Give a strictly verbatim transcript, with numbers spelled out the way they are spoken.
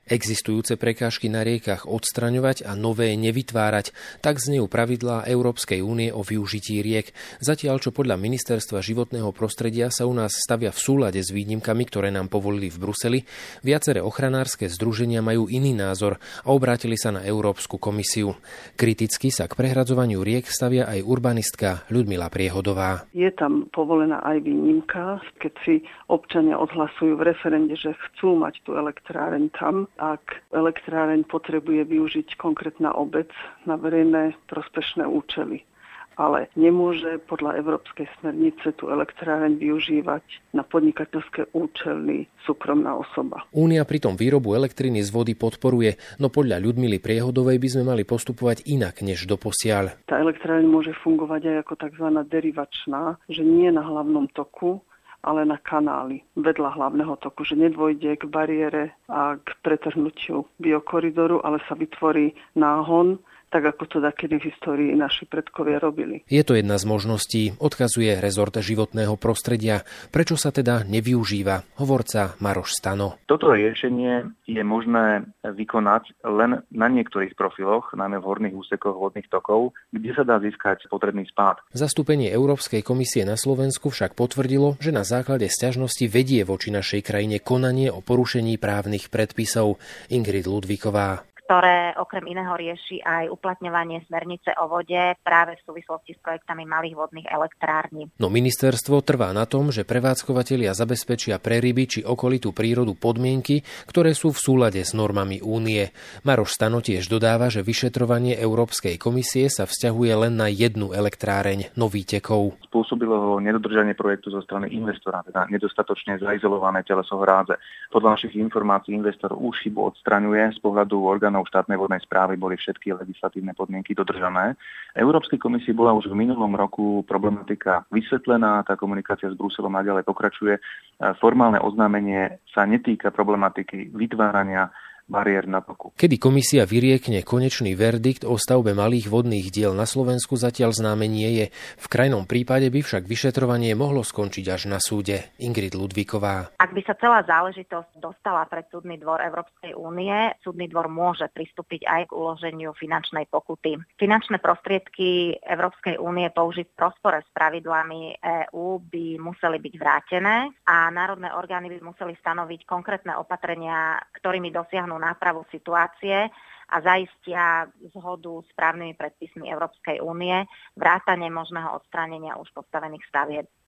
Existujúce prekážky na riekach odstraňovať a nové nevytvárať, tak znejú pravidlá Európskej únie o využití riek. Zatiaľ, čo podľa Ministerstva životného prostredia sa u nás stavia v súlade s výnimkami, ktoré nám povolili v Bruseli, viaceré ochranárske združenia majú iný názor a obrátili sa na Európsku komisiu. Kriticky sa k prehradzovaniu riek stavia aj urbanistka Ľudmila Priehodová. Je tam povolená aj výnimka, keď si občania odhlasujú v referende, že chcú mať tú elektráreň tam, ak elektráreň potrebuje využiť konkrétna obec na verejné prospešné účely. Ale nemôže podľa európskej smernice tú elektráreň využívať na podnikateľské účely súkromná osoba. Únia pritom výrobu elektriny z vody podporuje, no podľa Ľudmily Priehodovej by sme mali postupovať inak než doposiaľ. Tá elektráreň môže fungovať aj ako tzv. Derivačná, že nie na hlavnom toku, ale na kanály vedľa hlavného toku, že nedôjde k bariére a k pretrhnutiu biokoridoru, ale sa vytvorí náhon, tak ako to dakedy v histórii naši predkovia robili. Je to jedna z možností, odkazuje rezort životného prostredia. Prečo sa teda nevyužíva? Hovorca Maroš Stano. Toto riešenie je možné vykonať len na niektorých profiloch, najmä v horných úsekoch vodných tokov, kde sa dá získať potrebný spád. Zastúpenie Európskej komisie na Slovensku však potvrdilo, že na základe sťažnosti vedie voči našej krajine konanie o porušení právnych predpisov. Ingrid Ludvíková. Ktoré okrem iného rieši aj uplatňovanie smernice o vode práve v súvislosti s projektami malých vodných elektrární. No ministerstvo trvá na tom, že prevádzkovatelia zabezpečia pre ryby či okolitú prírodu podmienky, ktoré sú v súlade s normami únie. Maroš Stano tiež dodáva, že vyšetrovanie Európskej komisie sa vzťahuje len na jednu elektráreň Novítekov. Spôsobilo ho nedodržanie projektu zo strany investora, teda nedostatočne zaizolované teleso hrádze. Podľa našich informácií investor už chybu odstraňuje. Z pohľadu orgánov štátnej vodnej správy boli všetky legislatívne podmienky dodržané. Európskej komisii bola už v minulom roku problematika vysvetlená, tá komunikácia s Bruselom naďalej pokračuje. Formálne oznámenie sa netýka problematiky vytvárania bariér na toku. Kedy komisia vyriekne konečný verdikt o stavbe malých vodných diel na Slovensku, zatiaľ známe nie je. V krajnom prípade by však vyšetrovanie mohlo skončiť až na súde. Ingrid Ludvíková. Ak by sa celá záležitosť dostala pred súdny dvor Európskej únie, súdny dvor môže pristúpiť aj k uloženiu finančnej pokuty. Finančné prostriedky Európskej únie použiť v rozpore s pravidlami EÚ by museli byť vrátené a národné orgány by museli stanoviť konkrétne opatrenia, ktorými dosiahnu nápravu situácie a zaistia zhodu s právnymi predpismi Európskej únie, vrátane možného odstránenia už postavených stavieb.